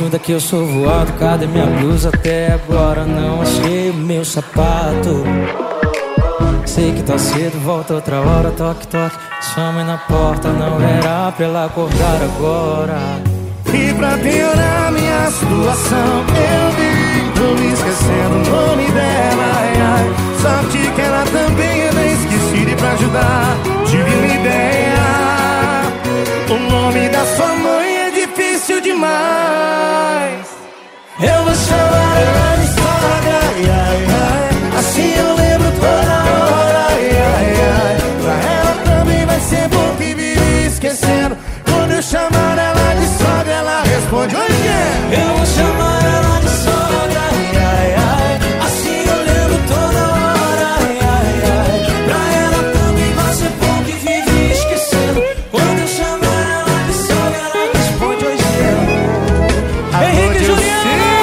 ajuda que eu sou voado. Cadê minha blusa? Até agora não achei o meu sapato. Sei que tá cedo, volta outra hora. Toque, toque, sua mãe na porta. Não era pra ela acordar agora. E pra piorar minha situação, eu vivo esquecendo o nome dela. Ai, ai. Sorte que ela também é bem esquecida. E pra ajudar, tive uma ideia. O nome da sua mãe é difícil demais. Eu vou chamar ela de sogra. Ai, ai, ai. Assim eu lembro toda hora. Ai, ai, ai. Pra ela também vai ser bom que vive esquecendo. Quando eu chamar ela de sogra, ela responde: oi, quem? Eu vou chamar ela de sogra. Ai, ai, ai. Assim eu lembro toda hora. Ai, ai, ai. Pra ela também vai ser bom que vive esquecendo. Quando eu chamar ela de sogra, ela responde: oi, quem? Henrique Juliano!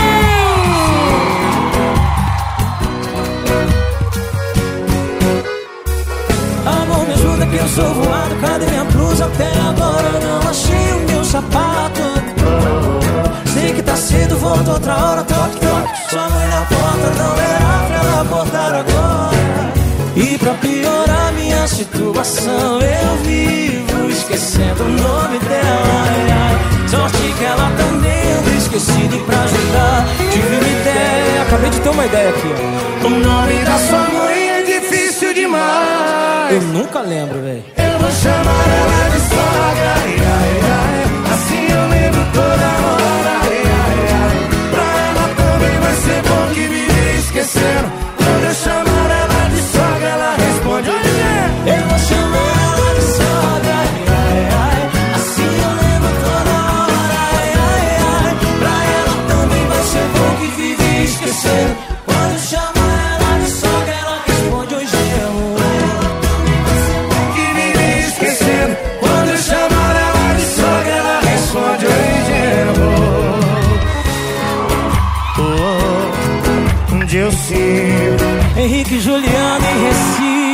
Amor, me ajuda que eu sou voado. Cadê minha blusa? Até agora não achei o meu sapato. Sei que tá cedo, volta outra hora. Toque, toque, sua mãe na porta. Não era pra ela acordar agora. E pra piorar minha situação, eu vivo esquecendo o nome dela. Ai, ai. Sorte que ela também anda esquecida. E pra ajudar, tive uma ideia. Acabei de ter uma ideia aqui, ó. O nome da sua mãe é difícil demais. Eu nunca lembro, velho. Eu vou chamar ela de sogra. Ai, ai, ai. Assim eu lembro toda hora. Ai, ai, ai. Pra ela também vai ser bom que vive esquecendo. Quando eu chamar ela de sogra, ela responde: oi, quem? Eu vou chamar ela de sogra. Ai, ai, ai. Assim eu lembro toda hora. Ai, ai, ai. Pra ela também vai ser bom que vive esquecendo. Quando eu chamar ela de sogra, ela responde: oi, gemo. Que vive esquecendo. Quando eu chamar ela de sogra, ela responde: oi, gemo. Oh, onde eu sinto Henrique Juliano em Recife.